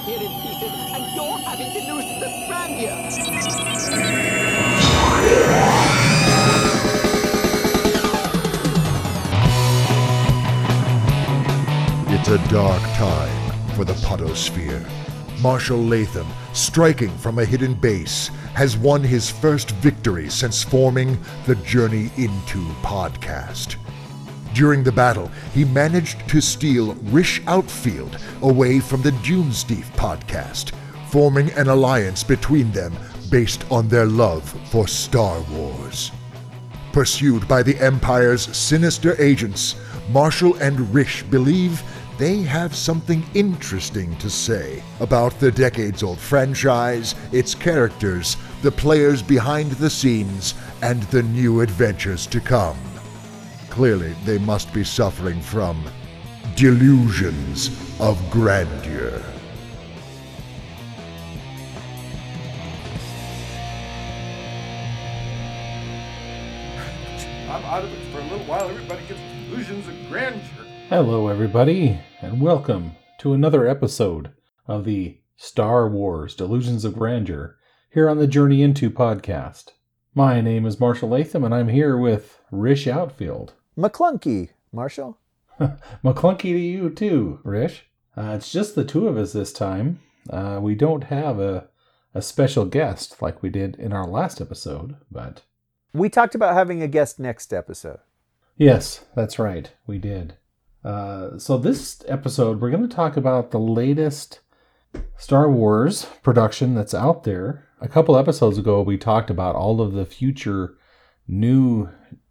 here in pieces, and you're having delusions of grandeur. It's a dark time for the Podosphere. Marshall Latham, striking from a hidden base, has won his first victory since forming the Journey Into podcast. During the battle, he managed to steal Rish Outfield away from the Dunesteef podcast, forming an alliance between them based on their love for Star Wars. Pursued by the Empire's sinister agents, Marshall and Rish believe they have something interesting to say about the decades-old franchise, its characters, the players behind the scenes, and the new adventures to come. Clearly, they must be suffering from delusions of grandeur. I'm out of it for a little while. Everybody gets delusions of grandeur. Hello, everybody, and welcome to another episode of the Star Wars Delusions of Grandeur here on the Journey Into podcast. My name is Marshall Latham, and I'm here with Rish Outfield. McClunky, Marshall. McClunky to you too, Rish. It's just the two of us this time. We don't have a special guest like we did in our last episode, but... We talked about having a guest next episode. Yes, that's right, we did. So this episode, we're going to talk about the latest Star Wars production that's out there. A couple episodes ago, we talked about all of the future new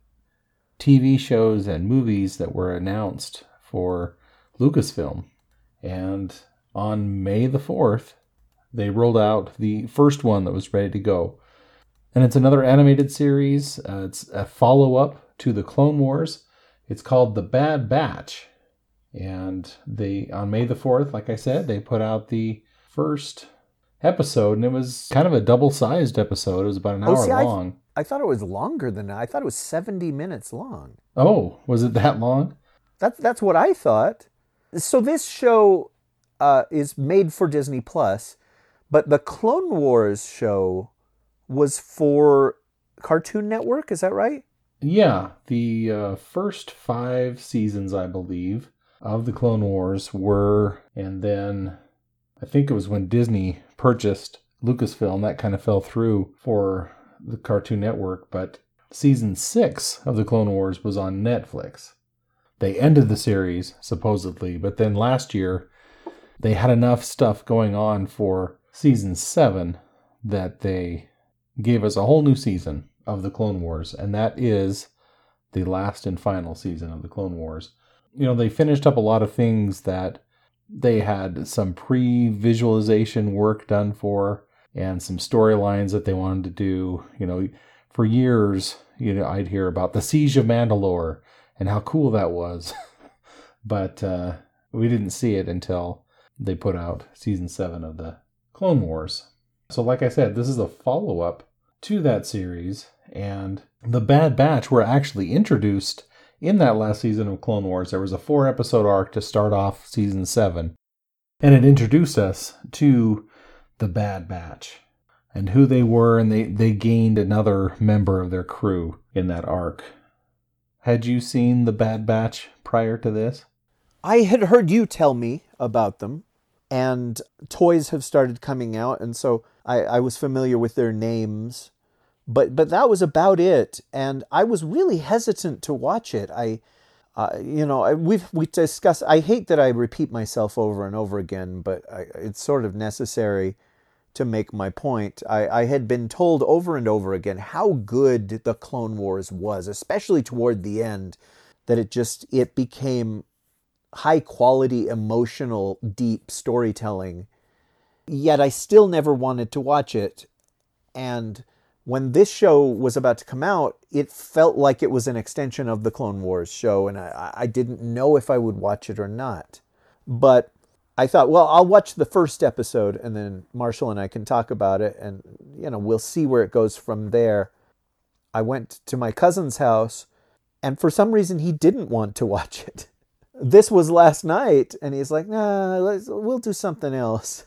TV shows and movies that were announced for Lucasfilm. And on May the 4th, they rolled out the first one that was ready to go. And it's another animated series. It's a follow-up to the Clone Wars. It's called The Bad Batch. And they, on May the 4th, like I said, they put out the first episode, and it was kind of a double-sized episode. It was about an hour long. I thought it was longer than that. I thought it was 70 minutes long. Oh, was it that long? That's what I thought. So this show is made for Disney Plus, but the Clone Wars show was for Cartoon Network, is that right? Yeah, the first 5 seasons, I believe, of the Clone Wars were, and then I think it was when Disney purchased Lucasfilm, that kind of fell through for the Cartoon Network, but season 6 of the Clone Wars was on Netflix. They ended the series, supposedly, but then last year they had enough stuff going on for season 7 that they gave us a whole new season of the Clone Wars, and that is the last and final season of the Clone Wars. You know, they finished up a lot of things that they had some pre-visualization work done for, and some storylines that they wanted to do. You know, for years, I'd hear about the Siege of Mandalore and how cool that was, but we didn't see it until they put out season 7 of the Clone Wars. So like I said, this is a follow-up to that series, and the Bad Batch were actually introduced in that last season of Clone Wars. There was a 4-episode arc to start off season 7, and it introduced us to the Bad Batch and who they were, and they gained another member of their crew in that arc. Had you seen the Bad Batch prior to this? I had heard you tell me about them, and toys have started coming out, and so I was familiar with their names, but that was about it. And I was really hesitant to watch it. We discussed. I hate that I repeat myself over and over again, but it's sort of necessary to make my point. I had been told over and over again how good the Clone Wars was, especially toward the end, that it became high quality, emotional, deep storytelling. Yet I still never wanted to watch it. And when this show was about to come out, it felt like it was an extension of the Clone Wars show, and I didn't know if I would watch it or not. But I thought, well, I'll watch the first episode, and then Marshall and I can talk about it, and we'll see where it goes from there. I went to my cousin's house, and for some reason he didn't want to watch it. This was last night, and he's like, nah, we'll do something else.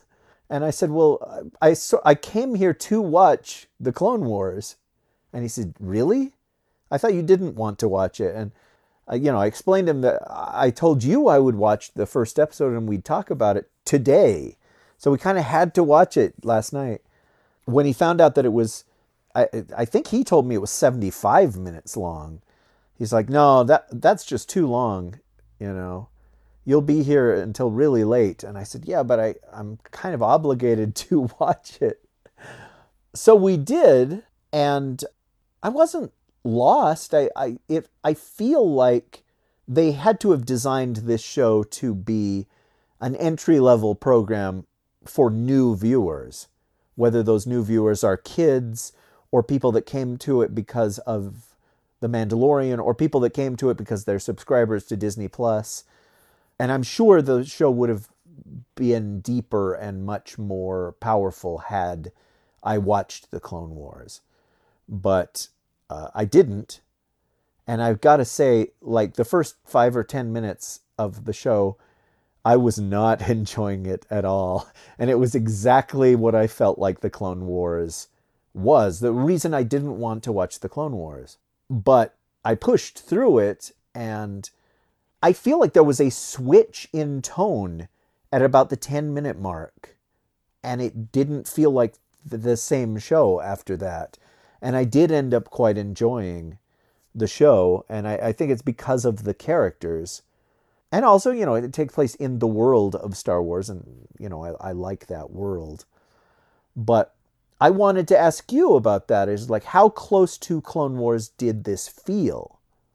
And I said, well, I came here to watch the Clone Wars. And he said, really? I thought you didn't want to watch it. And, I explained to him that I told you I would watch the first episode and we'd talk about it today. So we kind of had to watch it last night. When he found out that it was, I think he told me it was 75 minutes long. He's like, no, that's just too long, You'll be here until really late. And I said, yeah, but I'm kind of obligated to watch it. So we did, and I wasn't lost. I feel like they had to have designed this show to be an entry-level program for new viewers, whether those new viewers are kids or people that came to it because of The Mandalorian or people that came to it because they're subscribers to Disney Plus. And I'm sure the show would have been deeper and much more powerful had I watched the Clone Wars. But I didn't. And I've got to say, like the first 5 or 10 minutes of the show, I was not enjoying it at all. And it was exactly what I felt like the Clone Wars was. The reason I didn't want to watch the Clone Wars. But I pushed through it, and I feel like there was a switch in tone at about the 10-minute mark. And it didn't feel like the same show after that. And I did end up quite enjoying the show. And I think it's because of the characters. And also, it takes place in the world of Star Wars. And, I like that world. But I wanted to ask you about that. Is like, how close to Clone Wars did this feel?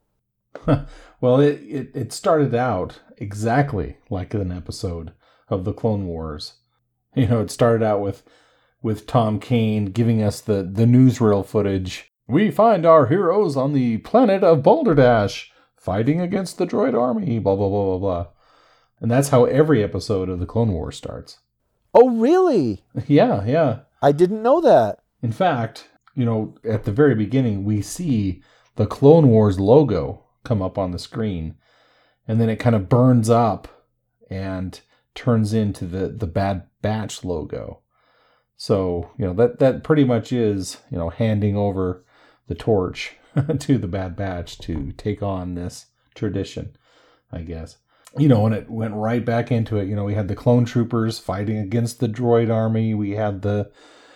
Well, it started out exactly like an episode of the Clone Wars. It started out with Tom Kane giving us the newsreel footage. We find our heroes on the planet of Balderdash fighting against the droid army, blah, blah, blah, blah, blah. And that's how every episode of the Clone Wars starts. Oh, really? Yeah. I didn't know that. In fact, at the very beginning, we see the Clone Wars logo come up on the screen. And then it kind of burns up and turns into the Bad Batch logo. So, that pretty much is, handing over the torch to the Bad Batch to take on this tradition, I guess. And it went right back into it. We had the clone troopers fighting against the droid army. We had the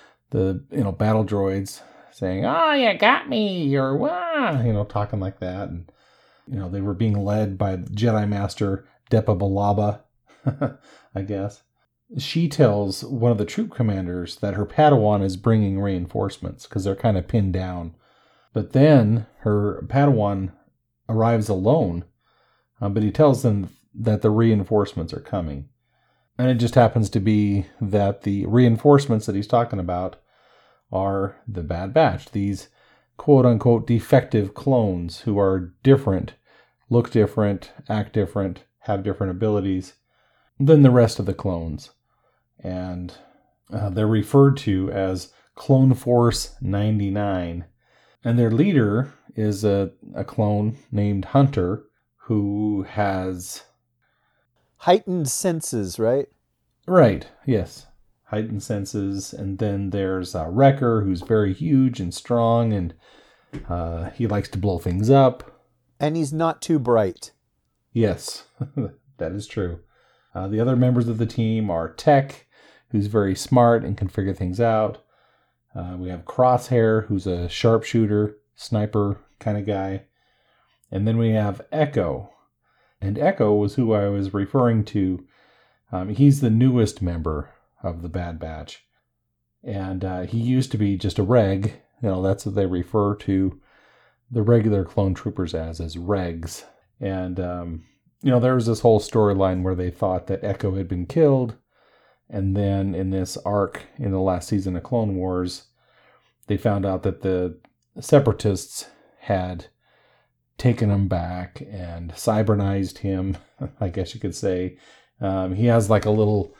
battle droids saying, "Oh, you got me," or "Wah," talking like that. And, they were being led by Jedi Master Depa Billaba, I guess. She tells one of the troop commanders that her Padawan is bringing reinforcements because they're kind of pinned down. But then her Padawan arrives alone, but he tells them that the reinforcements are coming. And it just happens to be that the reinforcements that he's talking about are the Bad Batch, these quote-unquote defective clones who are different, look different, act different, have different abilities than the rest of the clones. And they're referred to as Clone Force 99. And their leader is a clone named Hunter who has... heightened senses, right? Right, yes. Heightened senses. And then there's Wrecker, who's very huge and strong, and he likes to blow things up. And he's not too bright. Yes, that is true. The other members of the team are Tech, who's very smart and can figure things out. We have Crosshair, who's a sharpshooter, sniper kind of guy. And then we have Echo. And Echo was who I was referring to. He's the newest member of the Bad Batch. And he used to be just a reg. That's what they refer to the regular clone troopers as regs. And, there was this whole storyline where they thought that Echo had been killed. And then in this arc in the last season of Clone Wars, they found out that the Separatists had taken him back and cybernized him, I guess you could say. He has like a little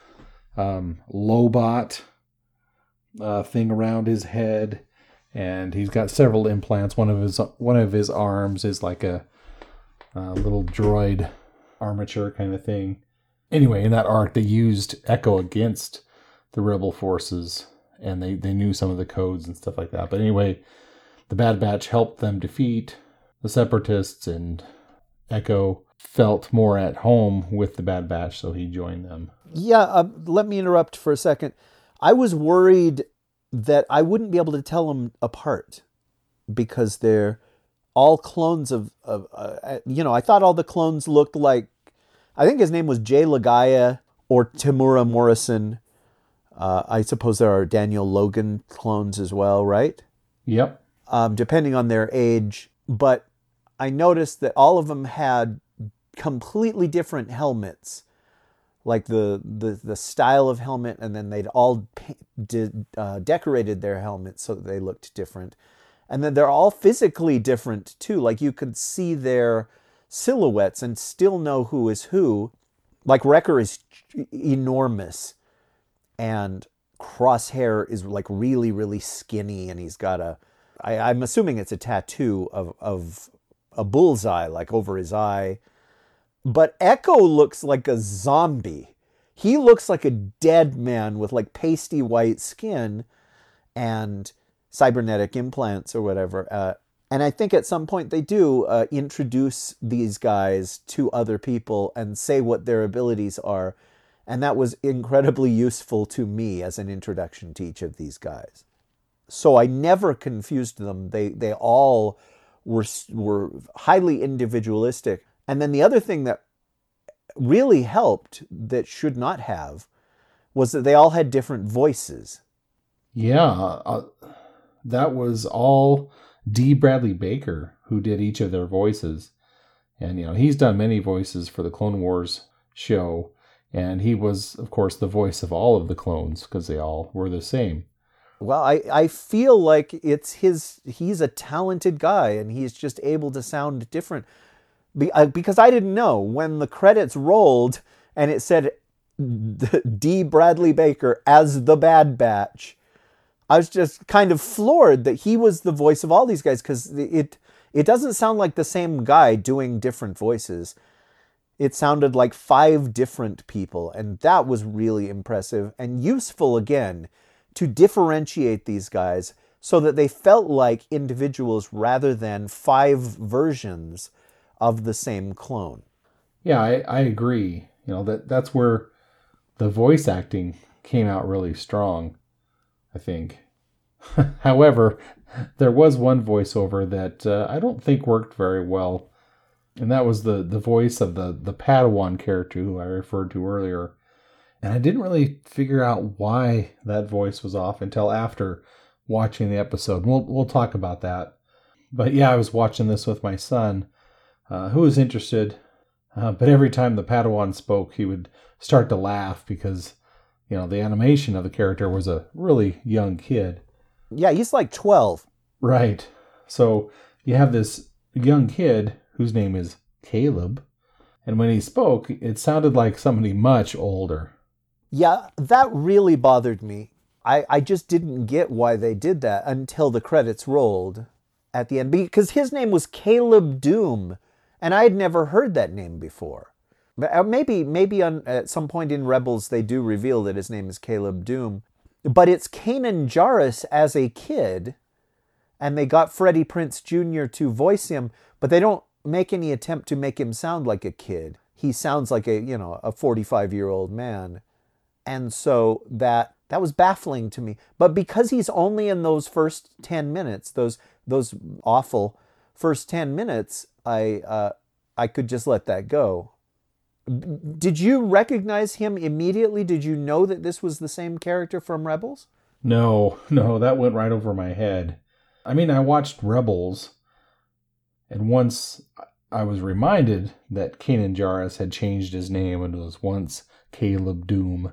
Lobot thing around his head, and he's got several implants. One of his arms is like a little droid armature kind of thing. Anyway, in that arc, they used Echo against the rebel forces, and they knew some of the codes and stuff like that. But anyway, the Bad Batch helped them defeat the Separatists, and Echo felt more at home with the Bad Batch, so he joined them. Yeah, let me interrupt for a second. I was worried that I wouldn't be able to tell them apart because they're all clones of I thought all the clones looked like, I think his name was Jay Lagaya or Tamura Morrison. I suppose there are Daniel Logan clones as well, right? Yep. Depending on their age. But I noticed that all of them had completely different helmets, like the style of helmet, and then they'd all decorated their helmets so that they looked different. And then they're all physically different too. Like you could see their silhouettes and still know who is who. Like Wrecker is enormous, and Crosshair is like really, really skinny, and he's got I'm assuming it's a tattoo of a bullseye like over his eye. But Echo looks like a zombie. He looks like a dead man with like pasty white skin and cybernetic implants or whatever. And I think at some point they do introduce these guys to other people and say what their abilities are. And that was incredibly useful to me as an introduction to each of these guys. So I never confused them. They all were highly individualistic. And then the other thing that really helped that should not have was that they all had different voices. Yeah, that was all D. Bradley Baker who did each of their voices. And, he's done many voices for the Clone Wars show. And he was, of course, the voice of all of the clones because they all were the same. Well, I feel like he's a talented guy and he's just able to sound different. Because I didn't know when the credits rolled and it said D. Bradley Baker as the Bad Batch, I was just kind of floored that he was the voice of all these guys, because it doesn't sound like the same guy doing different voices. It sounded like 5 different people, and that was really impressive and useful again to differentiate these guys so that they felt like individuals rather than 5 versions of the same clone. Yeah, I agree. That's where the voice acting came out really strong, I think. However, there was one voiceover that I don't think worked very well, and that was the voice of the Padawan character who I referred to earlier. And I didn't really figure out why that voice was off until after watching the episode. We'll talk about that. But yeah, I was watching this with my son, who was interested, but every time the Padawan spoke, he would start to laugh because, the animation of the character was a really young kid. Yeah, he's like 12. Right. So you have this young kid whose name is Caleb, and when he spoke, it sounded like somebody much older. Yeah, that really bothered me. I just didn't get why they did that until the credits rolled at the end, because his name was Caleb Doom, and I had never heard that name before. Maybe at some point in Rebels they do reveal that his name is Caleb Doom, but it's Kanan Jarrus as a kid, and they got Freddie Prinze Jr. to voice him, but they don't make any attempt to make him sound like a kid. He sounds like a 45-year-old man. And so that was baffling to me. But because he's only in those first 10 minutes, those awful first 10 minutes, I could just let that go. Did you recognize him immediately? Did you know that this was the same character from Rebels? No, that went right over my head. I mean, I watched Rebels, and once I was reminded that Kanan Jarrus had changed his name and was once Caleb Doom.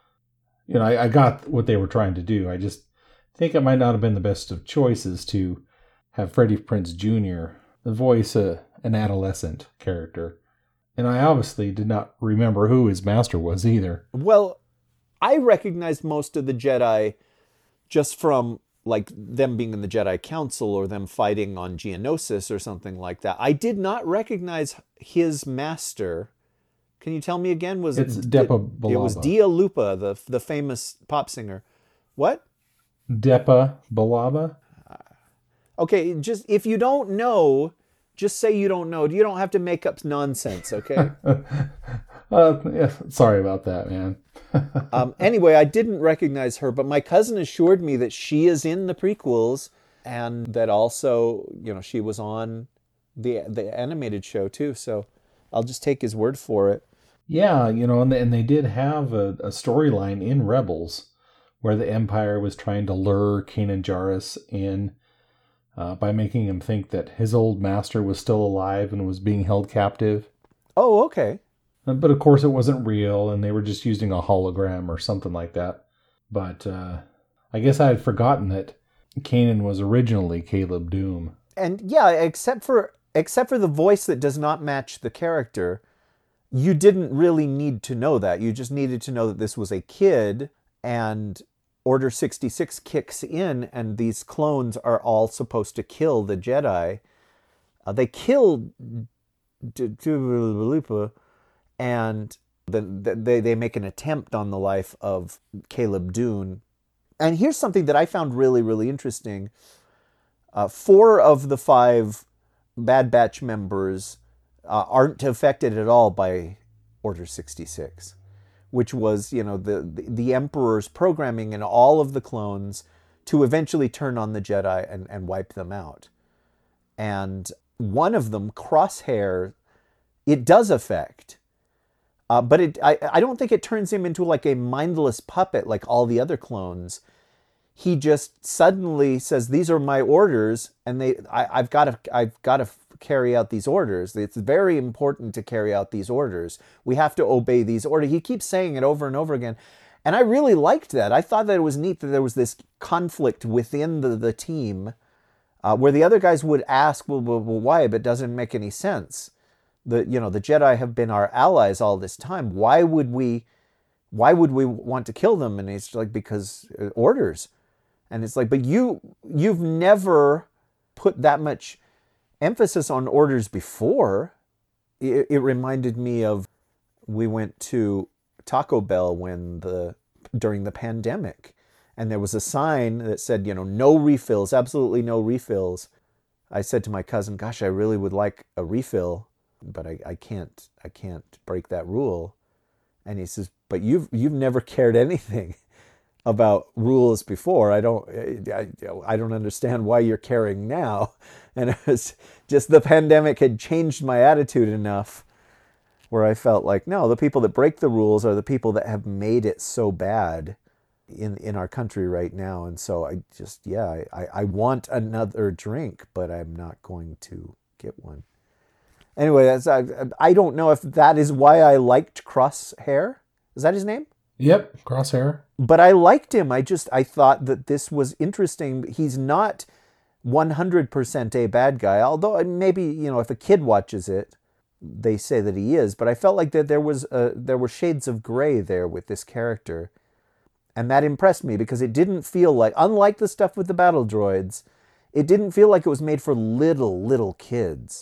I got what they were trying to do. I just think it might not have been the best of choices to have Freddie Prinze Jr. voice an adolescent character. And I obviously did not remember who his master was either. Well, I recognized most of the Jedi just from like them being in the Jedi Council or them fighting on Geonosis or something like that. I did not recognize his master Can you tell me again? Was It's it Depa It was Billaba. Dia Lupa, the famous pop singer. What? Depa Billaba? Okay, just if you don't know, just say you don't know. You don't have to make up nonsense, okay? Yeah, sorry about that, man. Anyway, I didn't recognize her, but my cousin assured me that she is in the prequels, and that also, she was on the animated show too. So I'll just take his word for it. Yeah, and they did have a storyline in Rebels where the Empire was trying to lure Kanan Jarrus in by making him think that his old master was still alive and was being held captive. Oh, okay. But of course it wasn't real, and they were just using a hologram or something like that. But I guess I had forgotten that Kanan was originally Caleb Doom. And yeah, except for the voice that does not match the character, you didn't really need to know that. You just needed to know that this was a kid, and Order 66 kicks in, and these clones are all supposed to kill the Jedi. They kill Lupa, and they make an attempt on the life of Caleb Dune. And here's something that I found really, really interesting. 4 of the 5 Bad Batch members aren't affected at all by Order 66, which was, the Emperor's programming in all of the clones to eventually turn on the Jedi and wipe them out. And one of them, Crosshair, it does affect. But I don't think it turns him into like a mindless puppet like all the other clones. He just suddenly says, "These are my orders, and I've got to carry out these orders. It's very important to carry out these orders. We have to obey these orders." He keeps saying it over and over again, and I really liked that. I thought that it was neat that there was this conflict within the team, where the other guys would ask, "Well, why? But it doesn't make any sense. The Jedi have been our allies all this time. Why would we want to kill them?" And it's like, because orders. And it's like, but you've never put that much emphasis on orders before. It reminded me of, we went to Taco Bell during the pandemic, and there was a sign that said, no refills, absolutely no refills. I said to my cousin, "Gosh, I really would like a refill, but I can't break that rule." And he says, "But you've never cared anything about rules before. I don't understand why you're caring now." And it was just, the pandemic had changed my attitude enough where I felt like, no, the people that break the rules are the people that have made it so bad in our country right now. And so I want another drink, but I'm not going to get one. Anyway, I don't know if that is why I liked Crosshair. Is that his name? Yep, Crosshair. But I liked him. I thought that this was interesting. He's not 100% a bad guy, although maybe, if a kid watches it, they say that he is. But I felt like that there were shades of gray there with this character. And that impressed me, because it didn't feel like, unlike the stuff with the battle droids, it didn't feel like it was made for little kids.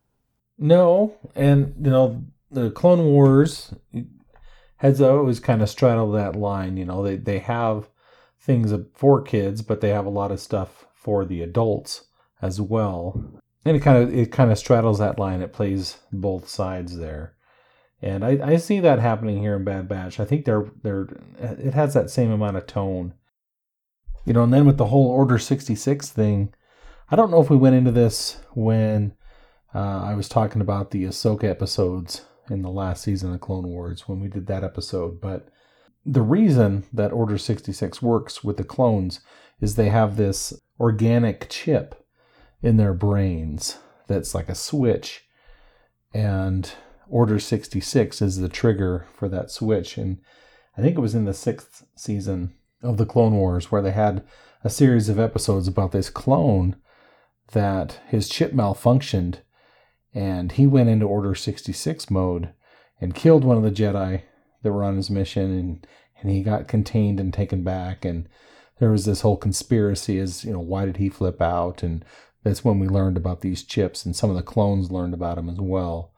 No, and, the Clone Wars has always kind of straddled that line. They have things for kids, but they have a lot of stuff for the adults as well. And it kind of straddles that line. It plays both sides there. And I see that happening here in Bad Batch. I think it has that same amount of tone. And then with the whole Order 66 thing, I don't know if we went into this when I was talking about the Ahsoka episodes in the last season of Clone Wars when we did that episode. But the reason that Order 66 works with the clones is they have this organic chip in their brains that's like a switch. And Order 66 is the trigger for that switch. And I think it was in the 6th season of the Clone Wars where they had a series of episodes about this clone that his chip malfunctioned. And he went into Order 66 mode and killed one of the Jedi that were on his mission, and he got contained and taken back. And there was this whole conspiracy as, why did he flip out? And that's when we learned about these chips, and some of the clones learned about them as well.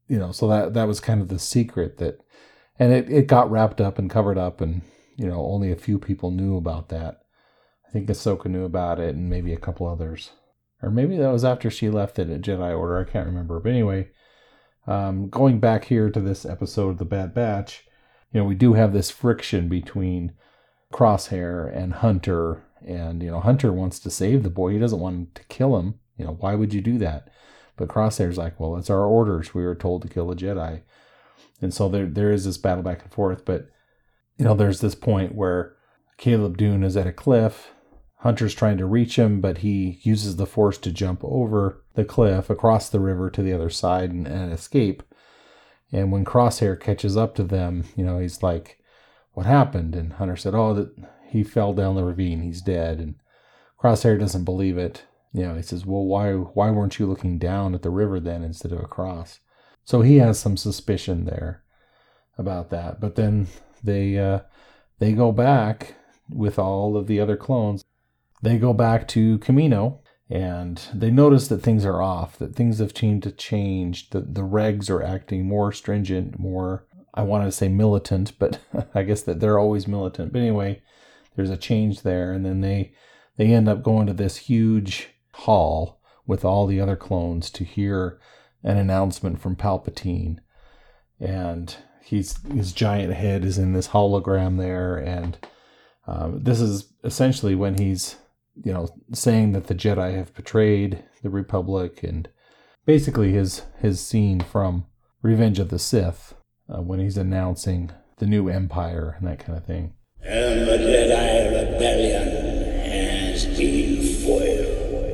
So that was kind of the secret and it got wrapped up and covered up, and only a few people knew about that. I think Ahsoka knew about it, and maybe a couple others, or maybe that was after she left it at Jedi Order. I can't remember. But anyway, going back here to this episode of The Bad Batch, we do have this friction between Crosshair and Hunter, and Hunter wants to save the boy. He doesn't want to kill him. Why would you do that? But Crosshair's like, well, it's our orders. We were told to kill the Jedi. And so there is this battle back and forth. But, there's this point where Caleb Dune is at a cliff. Hunter's trying to reach him, but he uses the Force to jump over the cliff, across the river to the other side and escape. And when Crosshair catches up to them, he's like, what happened? And Hunter said, that he fell down the ravine. He's dead. And Crosshair doesn't believe it. He says, well, why weren't you looking down at the river then instead of across? So he has some suspicion there about that. But then they go back with all of the other clones. They go back to Kamino, and they notice that things are off, that things have changed, that the regs are acting more stringent, more, I wanted to say militant, but I guess that they're always militant. But anyway, there's a change there, and then they end up going to this huge hall with all the other clones to hear an announcement from Palpatine. And his giant head is in this hologram there, and this is essentially when he's saying that the Jedi have betrayed the Republic, and basically his scene from Revenge of the Sith, when he's announcing the new empire and that kind of thing. And the Jedi rebellion has been foiled.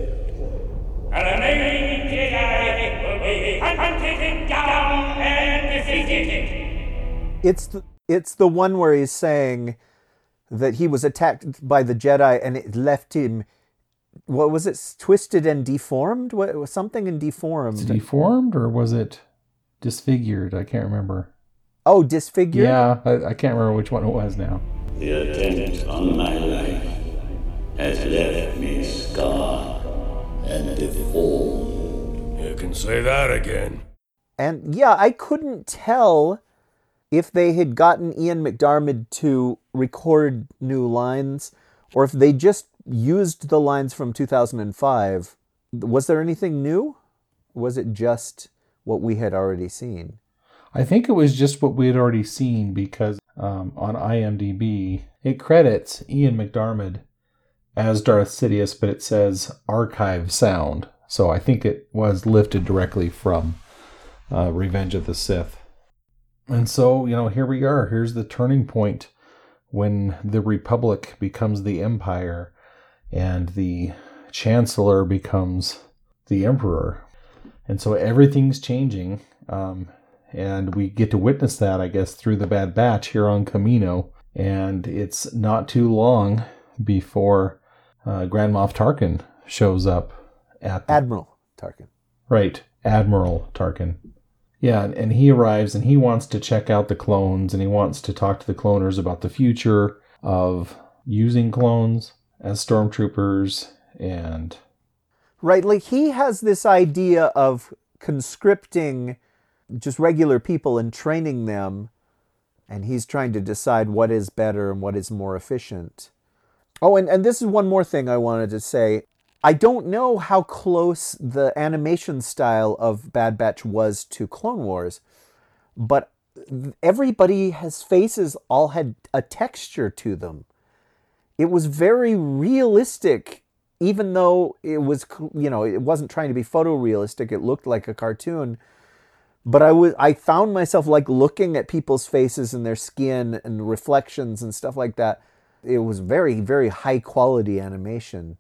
And the remaining Jedi will be hunted down and defeated. It's the one where he's saying that he was attacked by the Jedi and it left him, what was it, twisted and deformed? What was something in deformed? Was it deformed or was it disfigured? I can't remember. Oh, disfigured? Yeah, I can't remember which one it was now. The attempt on my life has left me scarred and deformed. You can say that again. And yeah, I couldn't tell if they had gotten Ian McDiarmid to record new lines, or if they just used the lines from 2005. Was there anything new? Or was it just what we had already seen? I think it was just what we had already seen, because on IMDb, it credits Ian McDiarmid as Darth Sidious, but it says archive sound. So I think it was lifted directly from Revenge of the Sith. And so, here we are. Here's the turning point when the Republic becomes the Empire and the Chancellor becomes the Emperor. And so everything's changing. And we get to witness that, I guess, through the Bad Batch here on Kamino. And it's not too long before Grand Moff Tarkin shows up at Admiral Tarkin. Right, Admiral Tarkin. Yeah, and he arrives and he wants to check out the clones, and he wants to talk to the cloners about the future of using clones as stormtroopers and... Right, like he has this idea of conscripting just regular people and training them, and he's trying to decide what is better and what is more efficient. Oh, and this is one more thing I wanted to say. I don't know how close the animation style of Bad Batch was to Clone Wars, but everybody's faces all had a texture to them. It was very realistic, even though it was, it wasn't trying to be photorealistic. It looked like a cartoon. But I found myself like looking at people's faces and their skin and reflections and stuff like that. It was very, very high quality animation.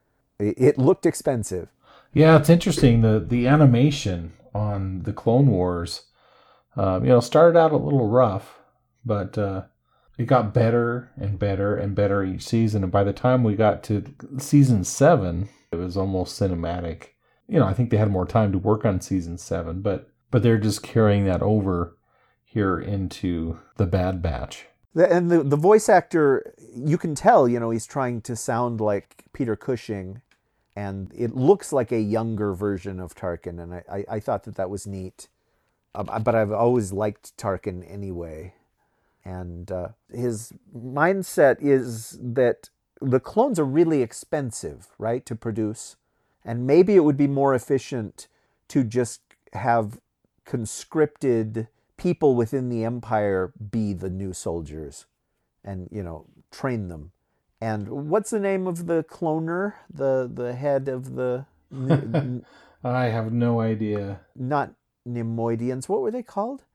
It looked expensive. Yeah, it's interesting. The animation on the Clone Wars, started out a little rough, but it got better and better and better each season. And by the time we got to season 7, it was almost cinematic. I think they had more time to work on season 7, but they're just carrying that over here into the Bad Batch. And the voice actor, you can tell, he's trying to sound like Peter Cushing, and it looks like a younger version of Tarkin, and I thought that was neat. but I've always liked Tarkin anyway. And his mindset is that the clones are really expensive, right, to produce. And maybe it would be more efficient to just have conscripted people within the Empire be the new soldiers and, train them. And what's the name of the cloner? The head of the... I have no idea. Not Neimoidians. What were they called?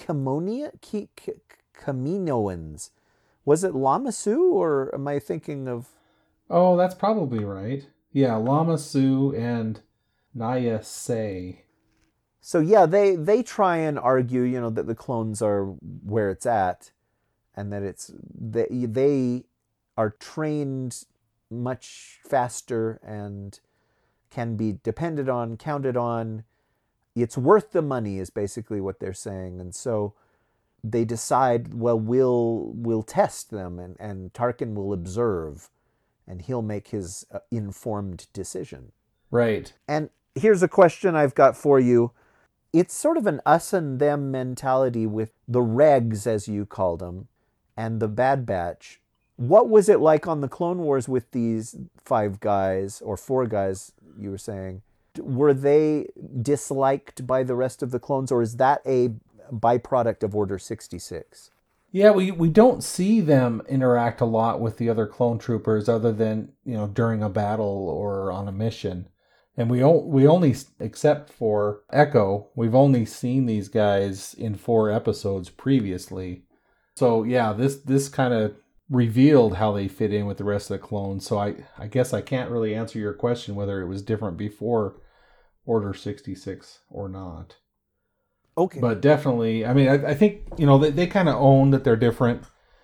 Kaminoans. Was it Lama Su, or am I thinking of... Oh, that's probably right. Yeah, Lama Su and Naya Se. So yeah, they try and argue, that the clones are where it's at, and that they are trained much faster and can be depended on, counted on. It's worth the money is basically what they're saying. And so they decide, well, we'll test them, and Tarkin will observe, and he'll make his informed decision. Right. And here's a question I've got for you. It's sort of an us and them mentality with the regs, as you called them, and the Bad Batch. What was it like on the Clone Wars with these 5 guys, or 4 guys, you were saying? Were they disliked by the rest of the clones, or is that a byproduct of Order 66? Yeah, we don't see them interact a lot with the other clone troopers other than, during a battle or on a mission. And we only, except for Echo, we've only seen these guys in 4 episodes previously. So yeah, this kind of revealed how they fit in with the rest of the clones. So I guess I can't really answer your question whether it was different before Order 66 or not. Okay. But definitely, I mean, I think, they kind of own that they're different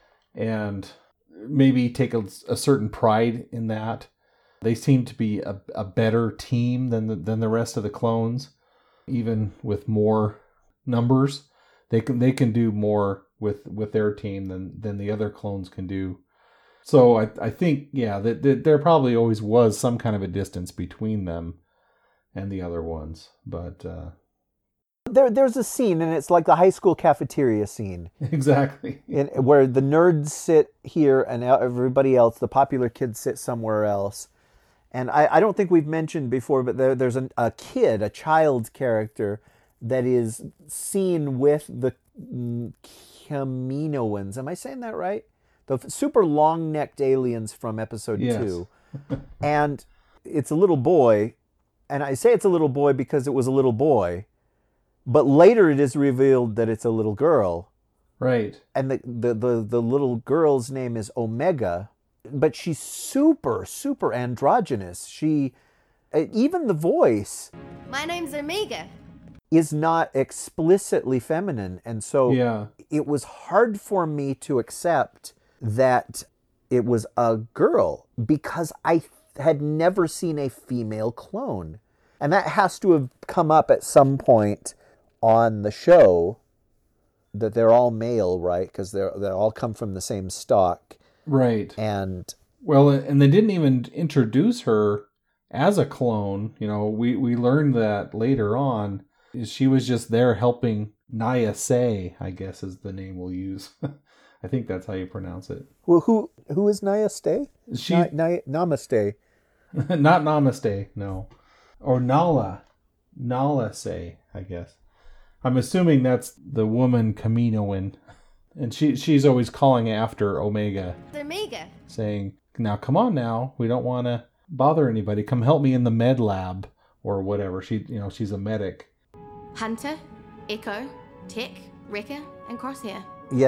and maybe take a certain pride in that. They seem to be a better team than the rest of the clones, even with more numbers. They can do more with their team than the other clones can do. So I think, yeah, that there probably always was some kind of a distance between them and the other ones. But there's a scene, and it's like the high school cafeteria scene. Exactly. Where the nerds sit here and everybody else, the popular kids, sit somewhere else. And I don't think we've mentioned before, but there's a child character that is seen with the Kaminoans. Am I saying that right? The super long-necked aliens from episode 2. And it's a little boy. And I say it's a little boy because it was a little boy. But later it is revealed that it's a little girl. Right. And the little girl's name is Omega. But she's super, super androgynous. She, even the voice... My name's Omega. ...is not explicitly feminine. And so it was hard for me to accept that it was a girl because I had never seen a female clone. And that has to have come up at some point on the show, that they're all male, right? Because they all come from the same stock. Right. And they didn't even introduce her as a clone. We learned that later on. She was just there helping Naya Se, I guess is the name we'll use. I think that's how you pronounce it. Well, who is Naya Se? Namaste. Not Namaste, no. Or Nala Se, I guess. I'm assuming that's the woman Kaminoan. And she's always calling after Omega. Omega. Saying, now come on now. We don't want to bother anybody. Come help me in the med lab or whatever. She's a medic. Hunter, Echo, Tech, Wrecker, and Crosshair. Yeah,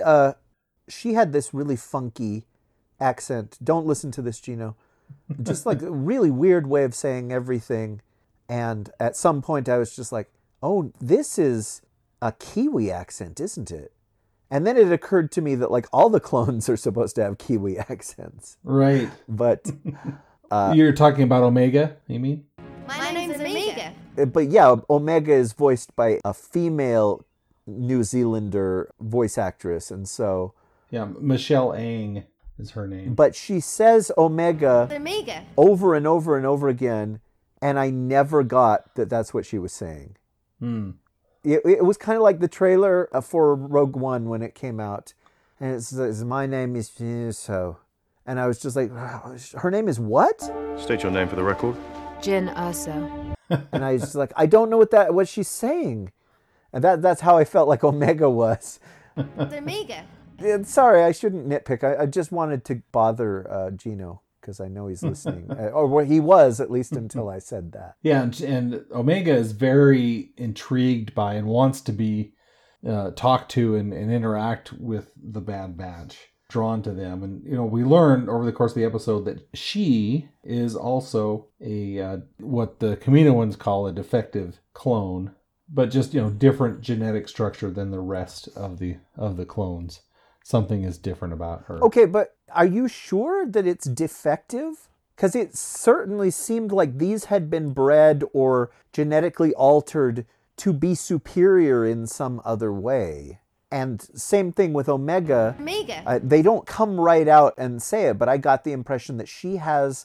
she had this really funky accent. Don't listen to this, Gino. Just like a really weird way of saying everything. And at some point I was just like, oh, this is a Kiwi accent, isn't it? And then it occurred to me that like all the clones are supposed to have Kiwi accents. Right. But you're talking about Omega, you mean? My name's Omega. But yeah, Omega is voiced by a female New Zealander voice actress, and so yeah, Michelle Ang is her name. But she says Omega over and over and over again, and I never got that that's what she was saying. It was kind of like the trailer for Rogue One when it came out. And it says, my name is so. And I was just like, her name is what? State your name for the record. Jyn Erso. And I was just like, I don't know what she's saying. And that's how I felt like Omega was. It's Omega. Sorry, I shouldn't nitpick. I just wanted to bother Gino because I know he's listening. Or he was, at least until I said that. Yeah, and Omega is very intrigued by and wants to be talked to and interact with the Bad Batch, drawn to them. And, we learn over the course of the episode that she is also a what the Kaminoans call a defective clone, but just, different genetic structure than the rest of the clones. Something is different about her. Okay, but are you sure that it's defective? Because it certainly seemed like these had been bred or genetically altered to be superior in some other way. And same thing with Omega. Omega. They don't come right out and say it, but I got the impression that she has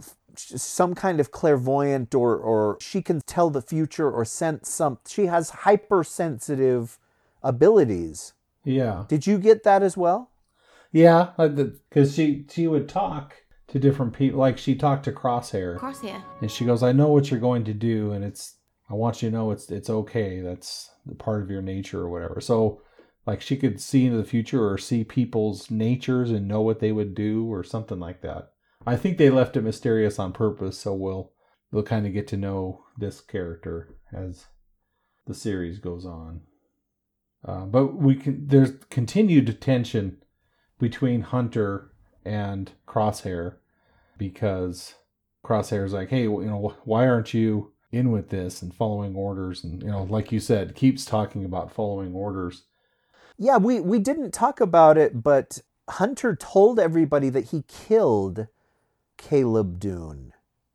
some kind of clairvoyant or she can tell the future or sense she has hypersensitive abilities. Yeah. Did you get that as well? Yeah, because she would talk to different people. Like she talked to Crosshair. And she goes, I know what you're going to do, and I want you to know it's okay. That's the part of your nature or whatever. So like she could see into the future or see people's natures and know what they would do or something like that. I think they left it mysterious on purpose, so we'll kind of get to know this character as the series goes on. But there's continued tension between Hunter and Crosshair because Crosshair's like, hey, why aren't you in with this and following orders? And, like you said, keeps talking about following orders. Yeah, we didn't talk about it, but Hunter told everybody that he killed Caleb Doom.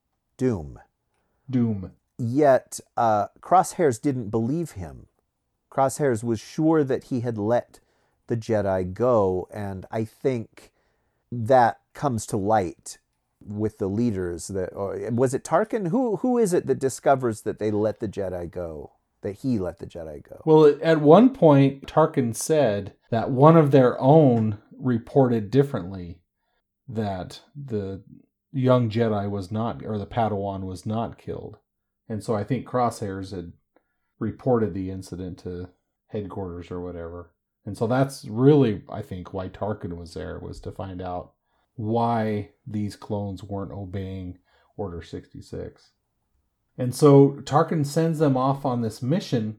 Yet Crosshairs didn't believe him. Crosshairs was sure that he had let the Jedi go, and I think that comes to light with the leaders. Was it Tarkin? Who is it that discovers that they let the Jedi go? That he let the Jedi go? Well, at one point, Tarkin said that one of their own reported differently that the young Jedi was not, or the Padawan was not killed. And so I think Crosshairs had reported the incident to headquarters or whatever. And so that's really, I think, why Tarkin was there, was to find out why these clones weren't obeying Order 66. And so Tarkin sends them off on this mission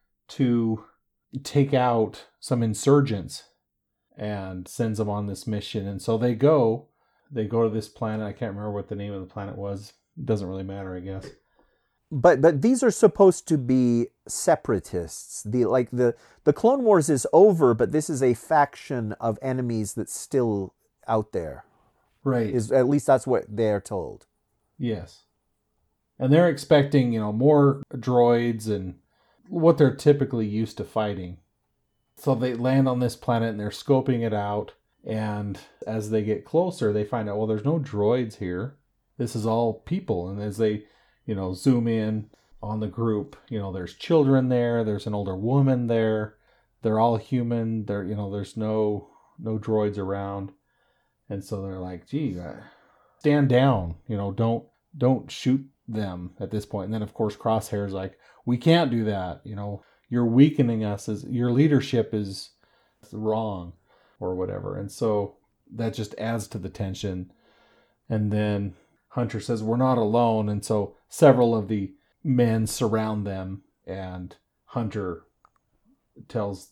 to take out some insurgents and sends them on this mission. And so they go to this planet. I can't remember what the name of the planet was. It doesn't really matter, I guess. But these are supposed to be separatists. The Clone Wars is over, but this is a faction of enemies that's still out there. Right. At least that's what they're told. Yes. And they're expecting, more droids and what they're typically used to fighting. So they land on this planet and they're scoping it out. And as they get closer, they find out, well, there's no droids here. This is all people. And as they zoom in on the group, there's children there, there's an older woman there, they're all human, there's no droids around. And so they're like, gee, stand down, don't shoot them at this point. And then of course Crosshair's like, we can't do that, you're weakening us, your leadership is wrong or whatever. And so that just adds to the tension. And then Hunter says, we're not alone. And so several of the men surround them, and Hunter tells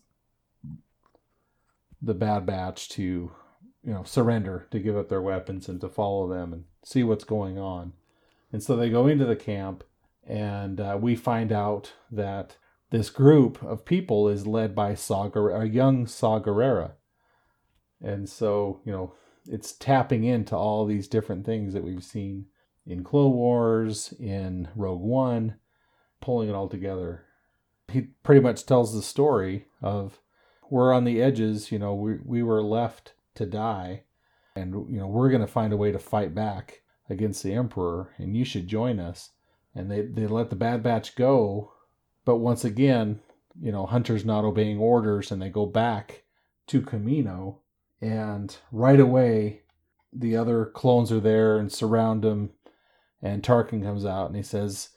the Bad Batch to, surrender, to give up their weapons and to follow them and see what's going on. And so they go into the camp, and we find out that this group of people is led by a young Saw Gerrera. And so, it's tapping into all these different things that we've seen in Clone Wars, in Rogue One, pulling it all together. He pretty much tells the story of, we're on the edges, we were left to die, and we're going to find a way to fight back against the Emperor, and you should join us. And they let the Bad Batch go, but once again, Hunter's not obeying orders, and they go back to Kamino, and right away the other clones are there and surround him, and Tarkin comes out and he says,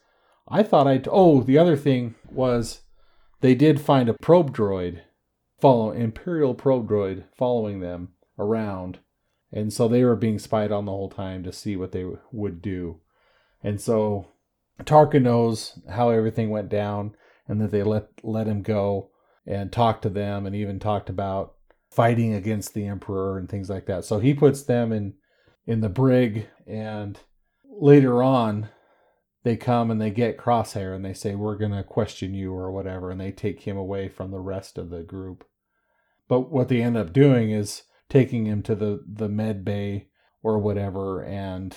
the other thing was they did find a probe droid, Imperial probe droid following them around, and so they were being spied on the whole time to see what they would do. And so Tarkin knows how everything went down, and that they let him go and talk to them, and even talked about fighting against the Emperor and things like that. So he puts them in the brig, and later on they come and they get Crosshair and they say, we're going to question you or whatever, and they take him away from the rest of the group. But what they end up doing is taking him to the med bay or whatever, and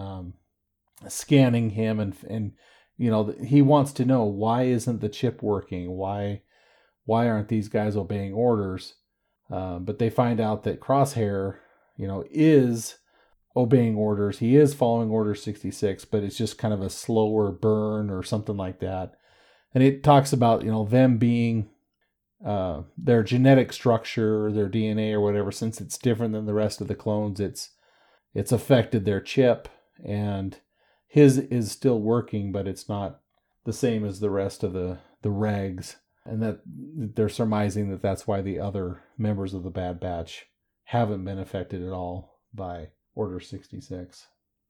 scanning him, and he wants to know, why isn't the chip working? Why aren't these guys obeying orders? But they find out that Crosshair, is obeying orders. He is following Order 66, but it's just kind of a slower burn or something like that. And it talks about, them being their genetic structure, their DNA or whatever, since it's different than the rest of the clones, it's affected their chip, and his is still working, but it's not the same as the rest of the regs. And that they're surmising that that's why the other members of the Bad Batch haven't been affected at all by Order 66.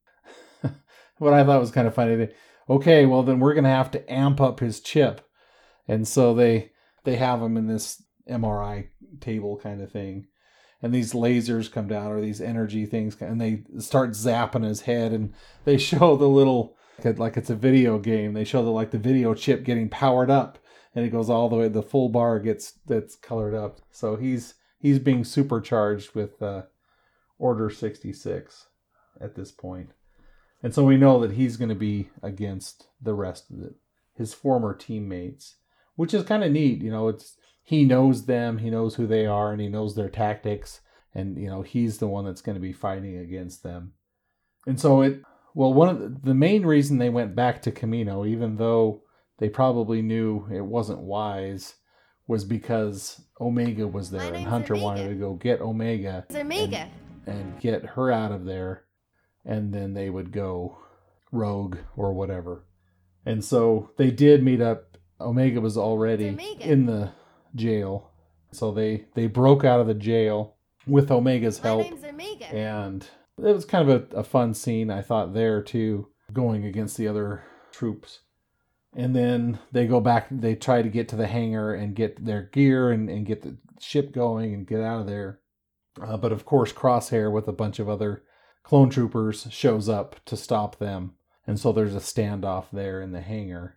What I thought was kind of funny, okay, well then we're going to have to amp up his chip. And so they have him in this MRI table kind of thing. And these lasers come down, or these energy things, and they start zapping his head, and they show the little, like it's a video game, they show the video chip getting powered up, and it goes all the way, the full bar that's colored up. So he's being supercharged with Order 66 at this point. And so we know that he's going to be against the rest of his former teammates, which is kind of neat. He knows them, he knows who they are, and he knows their tactics, and he's the one that's going to be fighting against them. And so one of the main reason they went back to Kamino, even though they probably knew it wasn't wise, was because Omega was there, and Hunter wanted to go get Omega and get her out of there, and then they would go rogue or whatever. And so they did meet up. Omega was already in the jail, so they broke out of the jail with Omega's help, and it was kind of a fun scene, I thought, there too, going against the other troops. And then they go back, they try to get to the hangar and get their gear and get the ship going and get out of there. But of course, Crosshair with a bunch of other clone troopers shows up to stop them, and so there's a standoff there in the hangar.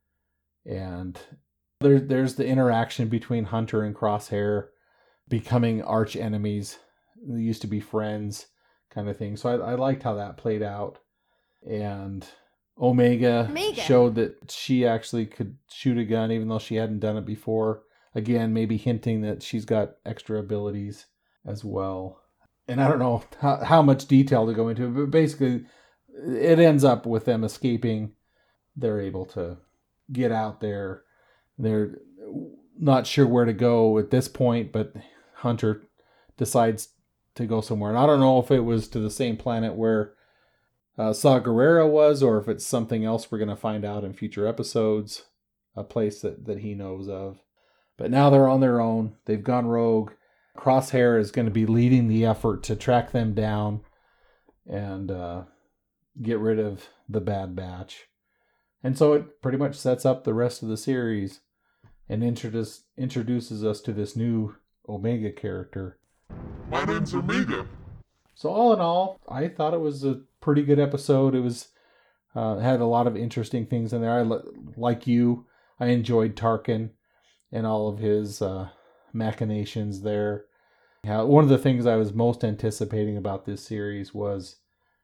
And there's the interaction between Hunter and Crosshair becoming arch enemies. They used to be friends, kind of thing. So I liked how that played out. And Omega showed that she actually could shoot a gun, even though she hadn't done it before. Again, maybe hinting that she's got extra abilities as well. And I don't know how much detail to go into, but basically it ends up with them escaping. They're able to get out there. They're not sure where to go at this point, but Hunter decides to go somewhere. And I don't know if it was to the same planet where Saw Gerrera was, or if it's something else we're going to find out in future episodes, a place that he knows of. But now they're on their own. They've gone rogue. Crosshair is going to be leading the effort to track them down and get rid of the Bad Batch. And so it pretty much sets up the rest of the series and introduces us to this new Omega character. My name's Omega. So all in all, I thought it was a pretty good episode. It was had a lot of interesting things in there. Like you, I enjoyed Tarkin and all of his machinations there. One of the things I was most anticipating about this series was,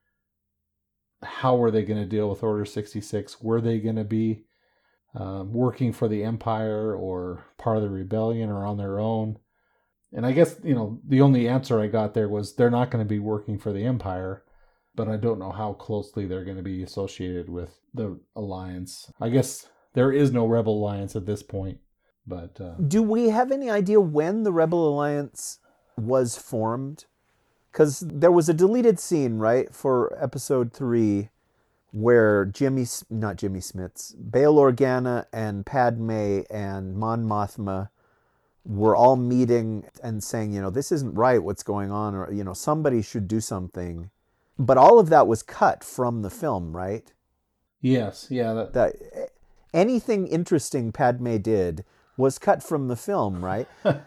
how were they going to deal with Order 66? Were they going to be working for the Empire or part of the rebellion or on their own? And I guess, the only answer I got there was they're not going to be working for the Empire, but I don't know how closely they're going to be associated with the Alliance. I guess there is no Rebel Alliance at this point. But do we have any idea when the Rebel Alliance was formed? Because there was a deleted scene, right, for episode 3 where not Jimmy Smits, Bail Organa and Padme and Mon Mothma were all meeting and saying, this isn't right, what's going on, or, somebody should do something. But all of that was cut from the film, right? yes, yeah, That anything interesting Padme did was cut from the film, right?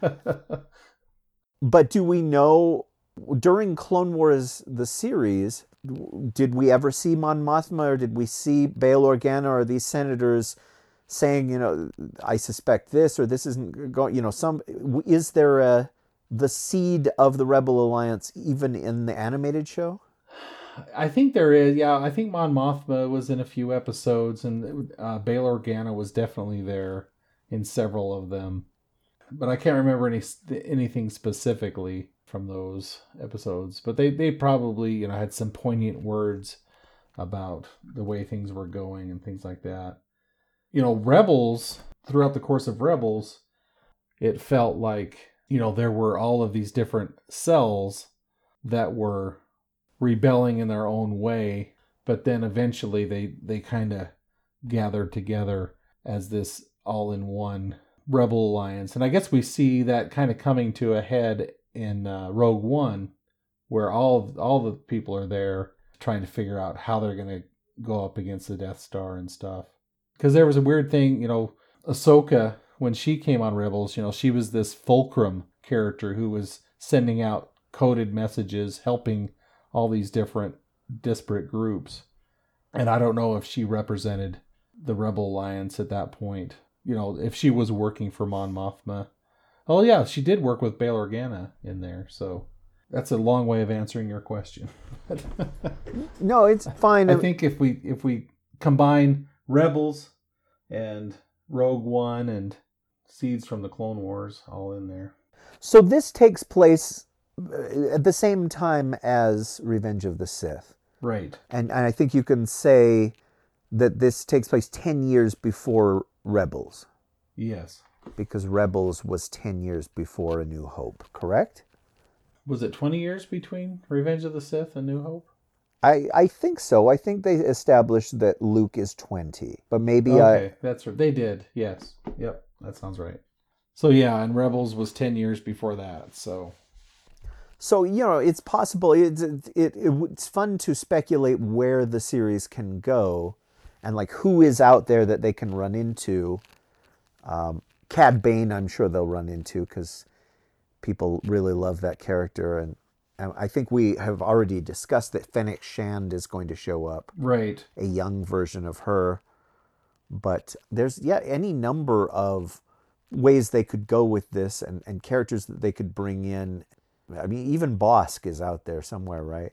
But do we know, during Clone Wars, the series, did we ever see Mon Mothma, or did we see Bail Organa or these senators saying, I suspect this, or this isn't going, is there the seed of the Rebel Alliance even in the animated show? I think there is. Yeah, I think Mon Mothma was in a few episodes, and Bail Organa was definitely there in several of them. But I can't remember anything specifically from those episodes. But they probably had some poignant words about the way things were going and things like that. Rebels, throughout the course of Rebels, it felt like there were all of these different cells that were rebelling in their own way, but then eventually they kind of gathered together as this all-in-one Rebel Alliance. And I guess we see that kind of coming to a head in Rogue One, where all the people are there trying to figure out how they're going to go up against the Death Star and stuff. Because there was a weird thing, Ahsoka, when she came on Rebels, she was this fulcrum character who was sending out coded messages, helping all these different disparate groups. And I don't know if she represented the Rebel Alliance at that point. If she was working for Mon Mothma. Oh yeah, she did work with Bail Organa in there. So that's a long way of answering your question. No, it's fine. I think if we combine Rebels and Rogue One and Seeds from the Clone Wars all in there. So this takes place at the same time as Revenge of the Sith. Right. And I think you can say that this takes place 10 years before Rebels. Yes. Because Rebels was 10 years before A New Hope, correct? Was it 20 years between Revenge of the Sith and New Hope? I think so. I think they established that Luke is 20. But maybe okay, that's right. They did, yes. Yep, that sounds right. So yeah, and Rebels was 10 years before that, so... So, it's possible. It's fun to speculate where the series can go and, who is out there that they can run into. Cad Bane, I'm sure they'll run into because people really love that character. And I think we have already discussed that Fennec Shand is going to show up. Right. A young version of her. But there's, any number of ways they could go with this and characters that they could bring in. I mean, even Bosk is out there somewhere, right?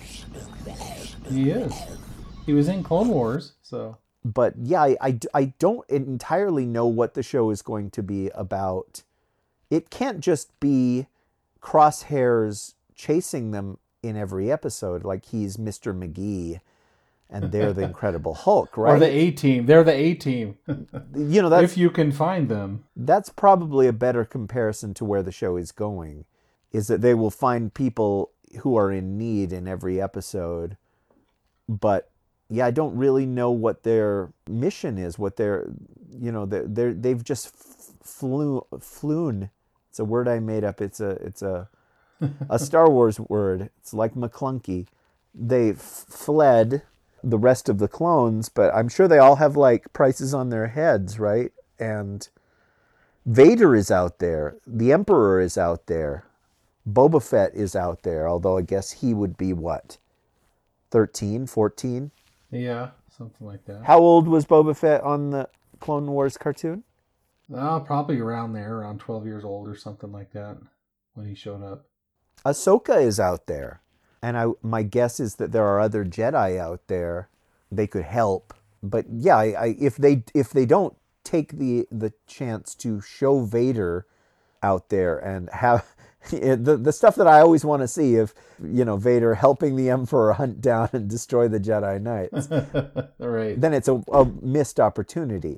He is. He was in Clone Wars, so... But yeah, I don't entirely know what the show is going to be about. It can't just be Crosshairs chasing them in every episode like he's Mr. McGee and they're the Incredible Hulk, right? Or the A-Team. They're the A-Team. That's, if you can find them. That's probably a better comparison to where the show is going, is that they will find people who are in need in every episode. But yeah, I don't really know what their mission is, what they've just flown. It's a word I made up. It's a Star Wars word. It's like McClunky. They fled the rest of the clones, but I'm sure they all have prices on their heads, right? And Vader is out there. The Emperor is out there. Boba Fett is out there, although I guess he would be what? 13, 14? Yeah, something like that. How old was Boba Fett on the Clone Wars cartoon? Probably around there, around 12 years old or something like that when he showed up. Ahsoka is out there. And my guess is that there are other Jedi out there they could help. But yeah, if they don't take the chance to show Vader out there and have... The stuff that I always want to see, if Vader helping the Emperor hunt down and destroy the Jedi Knights, right? Then it's a missed opportunity.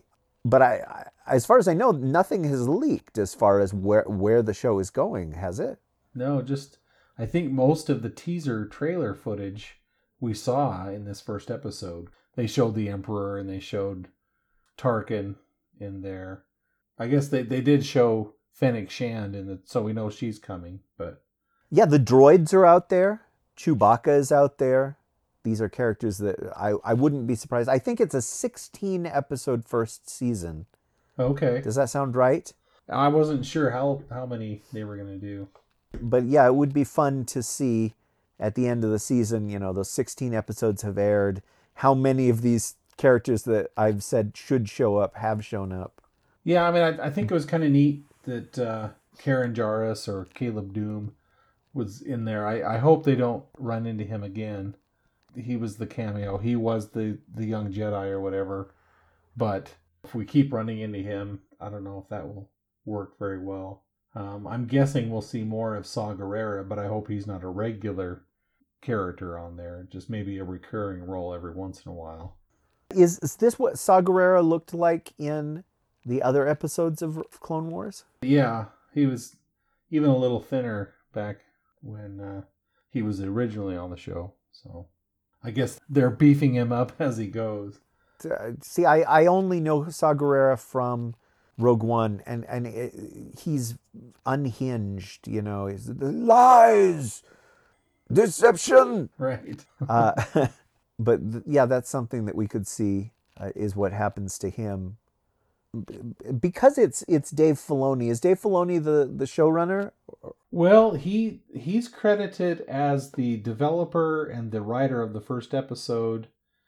But as far as I know, nothing has leaked as far as where the show is going, has it? No, just I think most of the teaser trailer footage we saw in this first episode, they showed the Emperor and they showed Tarkin in there. I guess they did show Fennec Shand in it, so we know she's coming. But yeah, the droids are out there. Chewbacca is out there. These are characters that I wouldn't be surprised. I think it's a 16 episode first season. Okay. Does that sound right? I wasn't sure how many they were going to do. But yeah, it would be fun to see at the end of the season, those 16 episodes have aired, how many of these characters that I've said should show up have shown up. Yeah, I mean, I think it was kind of neat that Karen Jarrus or Caleb Doom was in there. I hope they don't run into him again. He was the cameo. He was the young Jedi or whatever. But if we keep running into him, I don't know if that will work very well. I'm guessing we'll see more of Saw Gerrera, but I hope he's not a regular character on there. Just maybe a recurring role every once in a while. Is this what Saw Gerrera looked like in the other episodes of Clone Wars? Yeah, he was even a little thinner back when he was originally on the show. So I guess they're beefing him up as he goes. See, I only know Saw Gerrera from Rogue One, and he's unhinged, He's lies, deception. Right. But yeah, that's something that we could see is what happens to him. Because it's Dave Filoni. Is Dave Filoni the showrunner? Well, he's credited as the developer and the writer of the first episode,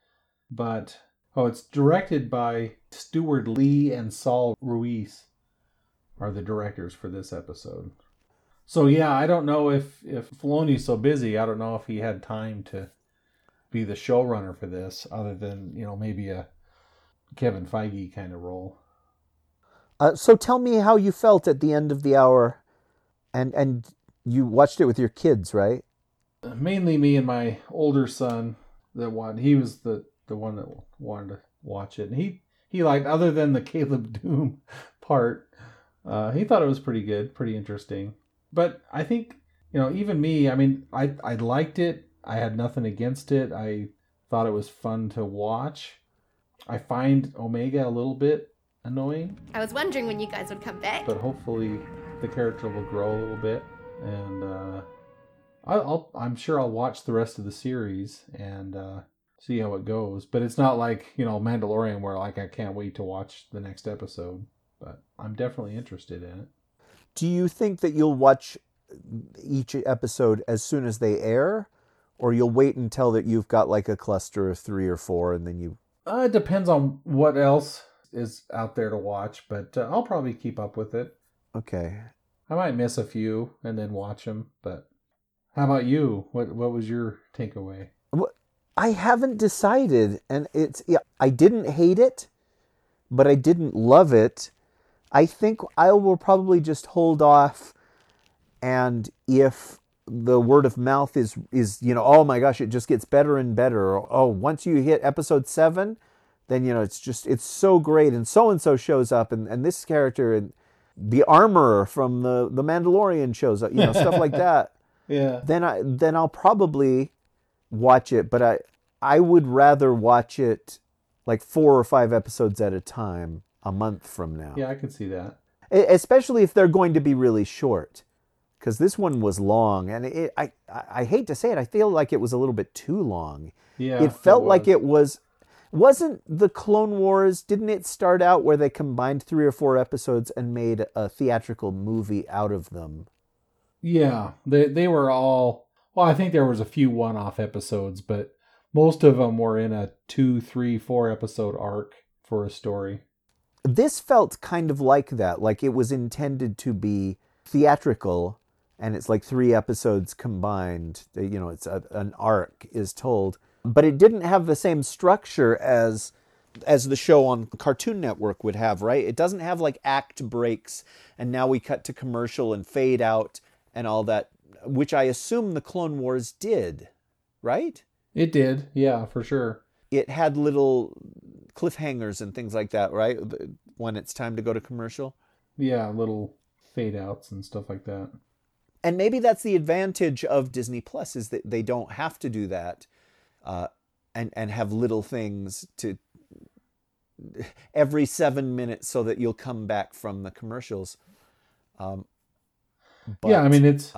but it's directed by Stuart Lee and Saul Ruiz are the directors for this episode. So yeah, I don't know if Filoni's so busy, I don't know if he had time to be the showrunner for this, other than, maybe a Kevin Feige kind of role. So tell me how you felt at the end of the hour, and you watched it with your kids, right? Mainly me and my older son. He was the one that wanted to watch it, and he liked, other than the Caleb Doom part, he thought it was pretty good, pretty interesting. But I think, even me, I mean, I liked it. I had nothing against it. I thought it was fun to watch. I find Omega a little bit annoying. I was wondering when you guys would come back. But hopefully the character will grow a little bit, and I'm sure I'll watch the rest of the series and see how it goes. But it's not like, Mandalorian where I can't wait to watch the next episode. But I'm definitely interested in it. Do you think that you'll watch each episode as soon as they air, or you'll wait until that you've got like a cluster of 3 or 4 and then you... It depends on what else is out there to watch, but I'll probably keep up with it. Okay. I might miss a few and then watch them, but how about you? What was your takeaway? I haven't decided, and I didn't hate it, but I didn't love it. I think I will probably just hold off, and if the word of mouth is oh my gosh, it just gets better and better, or once you hit episode 7, then it's so great, and so shows up, and this character, and the armorer from the Mandalorian shows up, stuff like that. Yeah. Then I'll probably watch it, but I would rather watch it like 4 or 5 episodes at a time a month from now. Yeah, I can see that. Especially if they're going to be really short, because this one was long, and I hate to say it, I feel like it was a little bit too long. Yeah, it felt like it wasn't the Clone Wars. Didn't it start out where they combined 3 or 4 episodes and made a theatrical movie out of them? Yeah, they were all, well, I think there was a few one-off episodes, but most of them were in a 2, 3, 4 episode arc for a story. This felt kind of like that, like it was intended to be theatrical, and it's like 3 episodes combined. It's an arc is told, but it didn't have the same structure as the show on Cartoon Network would have, right? It doesn't have like act breaks, and now we cut to commercial and fade out and all that, which I assume the Clone Wars did, right? It did, yeah, for sure. It had little cliffhangers and things like that, right? when it's time to go to commercial. Yeah, little fade outs and stuff like that. And maybe that's the advantage of Disney Plus, is that they don't have to do that, and have little things to every 7 minutes so that you'll come back from the commercials. But, yeah, I mean it's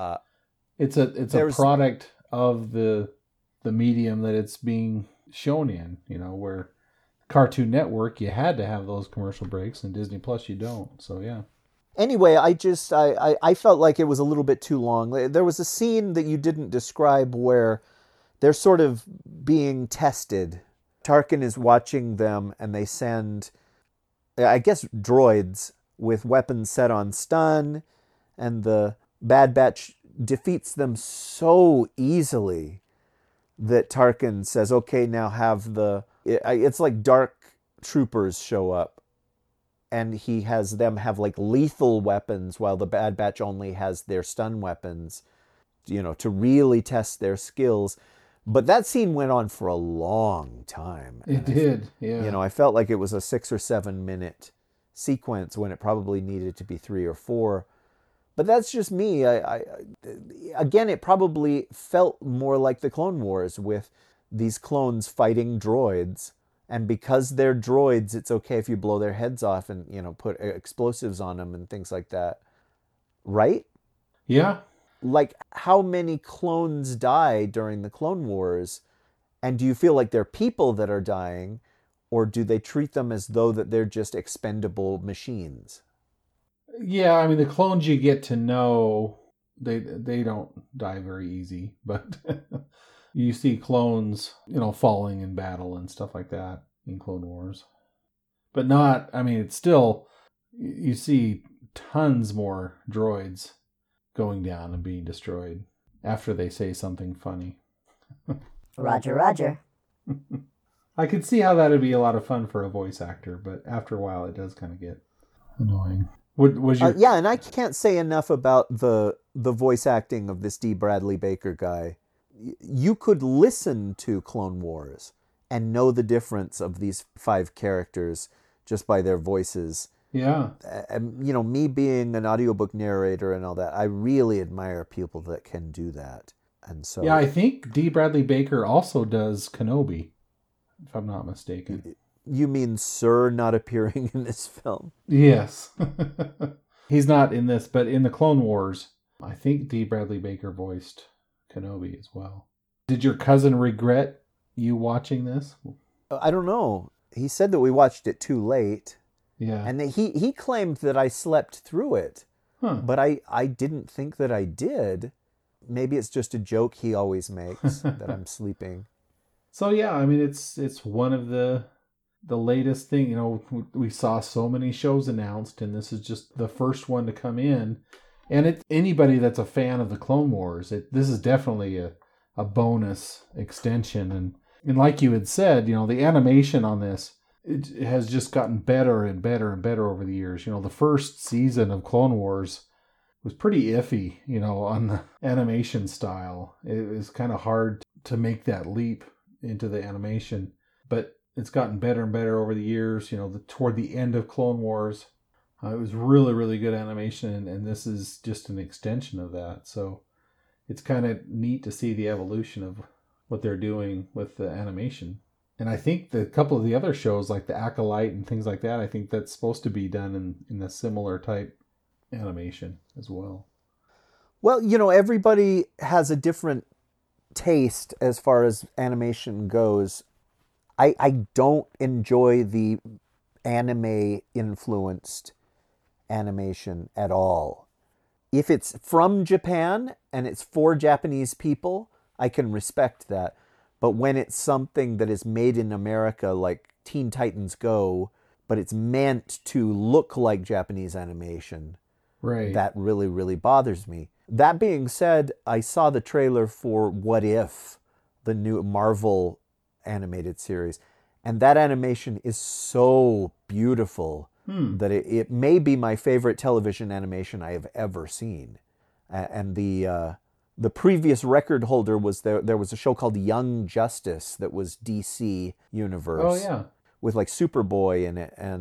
a product of the medium that it's being shown in. Where Cartoon Network, you had to have those commercial breaks, and Disney Plus you don't. So yeah. Anyway, I felt like it was a little bit too long. There was a scene that you didn't describe where they're sort of being tested. Tarkin is watching them, and they send, I guess, droids with weapons set on stun, and the Bad Batch defeats them so easily that Tarkin says, okay, now have it's like dark troopers show up, and he has them have like lethal weapons while the Bad Batch only has their stun weapons, to really test their skills. But that scene went on for a long time. It did, yeah. I felt like it was a 6 or 7 minute sequence when it probably needed to be 3 or 4. But that's just me. Again, it probably felt more like the Clone Wars, with these clones fighting droids. And because they're droids, it's okay if you blow their heads off and, put explosives on them and things like that. Right? Yeah. Like, how many clones die during the Clone Wars? And do you feel like they're people that are dying, or do they treat them as though that they're just expendable machines? Yeah, I mean, the clones you get to know, they don't die very easy, but you see clones, falling in battle and stuff like that in Clone Wars. But not, I mean, it's still, you see tons more droids going down and being destroyed after they say something funny. Roger, Roger. I could see how that would be a lot of fun for a voice actor, but after a while it does kind of get annoying. Yeah, and I can't say enough about the voice acting of this D. Bradley Baker guy. You could listen to Clone Wars and know the difference of these 5 characters just by their voices. Yeah. And, me being an audiobook narrator and all that, I really admire people that can do that. And so, yeah, I think D. Bradley Baker also does Kenobi, if I'm not mistaken. You mean Sir not appearing in this film? Yes. He's not in this, but in the Clone Wars, I think D. Bradley Baker voiced Kenobi as well. Did your cousin regret you watching this? I don't know. He said that we watched it too late. Yeah. And he claimed that I slept through it. Huh. But I didn't think that I did. Maybe it's just a joke he always makes that I'm sleeping. So yeah, I mean, it's one of the latest thing. We saw so many shows announced, and this is just the first one to come in. And it's anybody that's a fan of the Clone Wars, this is definitely a bonus extension. And like you had said, the animation on this, it has just gotten better and better and better over the years. The first season of Clone Wars was pretty iffy, on the animation style. It was kind of hard to make that leap into the animation, but it's gotten better and better over the years. Toward the end of Clone Wars, it was really, really good animation, and this is just an extension of that. So it's kind of neat to see the evolution of what they're doing with the animation. And I think a couple of the other shows, like The Acolyte and things like that, I think that's supposed to be done in a similar type animation as well. Well, everybody has a different taste as far as animation goes. I don't enjoy the anime-influenced animation at all. If it's from Japan and it's for Japanese people, I can respect that. But when it's something that is made in America, like Teen Titans Go, but it's meant to look like Japanese animation, right, that really, really bothers me. That being said, I saw the trailer for What If, the new Marvel animated series, and that animation is so beautiful that it may be my favorite television animation I have ever seen. And the previous record holder was there was a show called Young Justice that was DC Universe. Oh, yeah. With like Superboy in it. And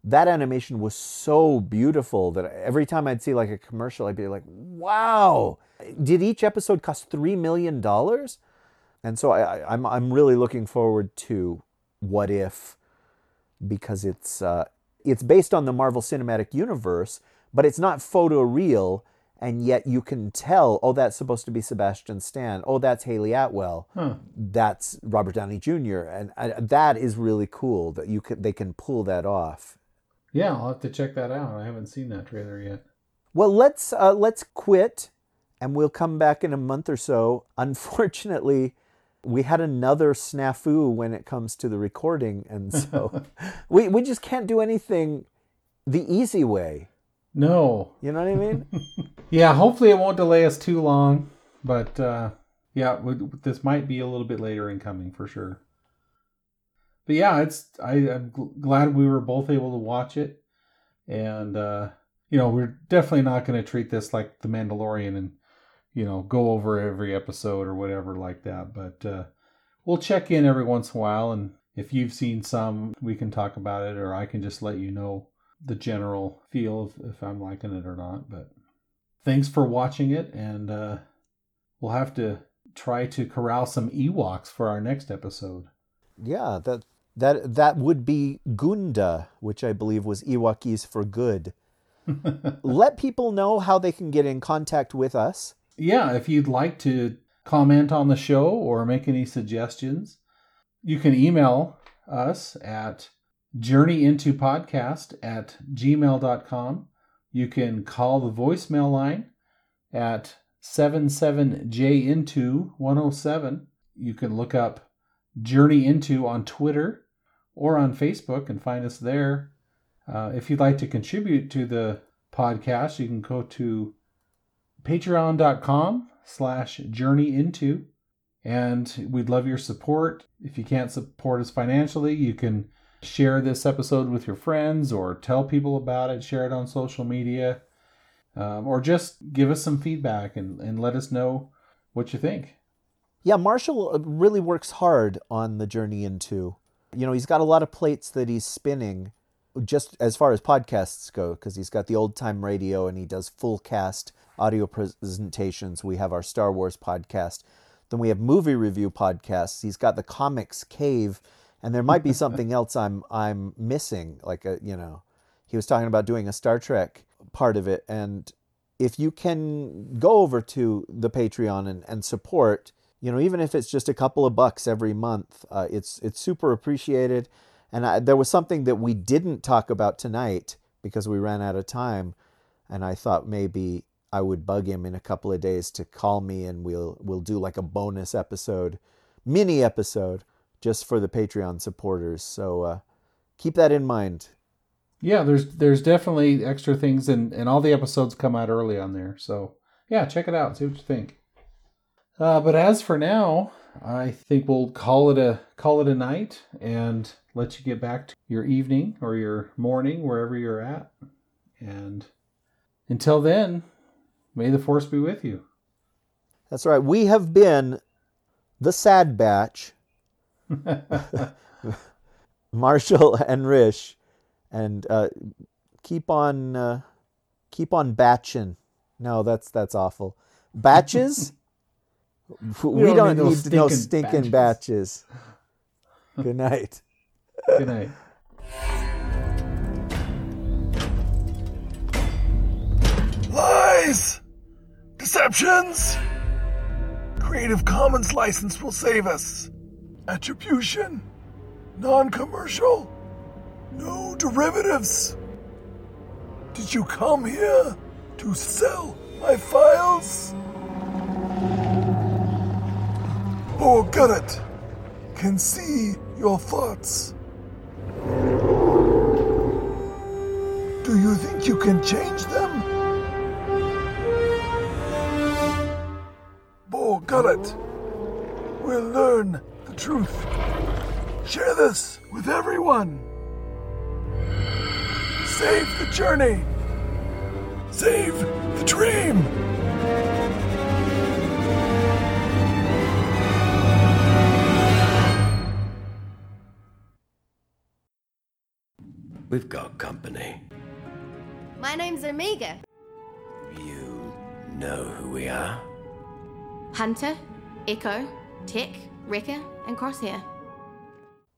that animation was so beautiful that every time I'd see like a commercial, I'd be like, wow. Did each episode cost $3 million? And so I'm really looking forward to What If, because it's based on the Marvel Cinematic Universe, but it's not photoreal, and yet you can tell, oh, that's supposed to be Sebastian Stan. Oh, that's Haley Atwell. That's Robert Downey Jr. And that is really cool that they can pull that off. Yeah, I'll have to check that out. I haven't seen that trailer yet. Well, let's quit, and we'll come back in a month or so. Unfortunately, we had another snafu when it comes to the recording, and so we just can't do anything the easy way. No. You know what I mean? Yeah, hopefully it won't delay us too long, but this might be a little bit later in coming for sure. But yeah, I'm glad we were both able to watch it, and we're definitely not going to treat this like The Mandalorian and go over every episode or whatever like that. But we'll check in every once in a while, and if you've seen some, we can talk about it, or I can just let you know the general feel of if I'm liking it or not. But thanks for watching it, and we'll have to try to corral some Ewoks for our next episode. Yeah, that would be Gunda, which I believe was Ewokese for good. Let people know how they can get in contact with us. Yeah, if you'd like to comment on the show or make any suggestions, you can email us at journeyintopodcast@gmail.com. You can call the voicemail line at 77JINTO107. You can look up Journey Into on Twitter or on Facebook and find us there. If you'd like to contribute to the podcast, you can go to patreon.com/journeyinto, and we'd love your support. If you can't support us financially, you can share this episode with your friends or tell people about it, share it on social media, or just give us some feedback and let us know what you think. Yeah, Marshall really works hard on the Journey Into. He's got a lot of plates that he's spinning just as far as podcasts go, because he's got the Old Time Radio and he does full cast audio presentations. We have our Star Wars podcast. Then we have movie review podcasts. He's got the Comics Cave, and there might be something else I'm missing. Like he was talking about doing a Star Trek part of it. And if you can go over to the Patreon and support, even if it's just a couple of bucks every month, it's super appreciated. And there was something that we didn't talk about tonight because we ran out of time, and I thought maybe I would bug him in a couple of days to call me, and we'll do like a bonus episode, mini episode, just for the Patreon supporters. So keep that in mind. Yeah, there's definitely extra things, and all the episodes come out early on there. So yeah, check it out, see what you think. But as for now, I think we'll call it a night and let you get back to your evening or your morning, wherever you're at. And until then, may the Force be with you. That's right. We have been the Sad Batch, Marshall and Rish, and keep on batching. No, that's awful. Batches. We don't need no stinking batches. Good night. Good night. Lies! Deceptions! Creative Commons license will save us. Attribution. Non-commercial. No derivatives. Did you come here to sell my files? Or Gullet can see your thoughts. Do you think you can change them? Bo Gullet will learn the truth. Share this with everyone. Save the journey. Save the dream. We've got company. My name's Omega. You know who we are? Hunter, Echo, Tech, Wrecker, and Crosshair.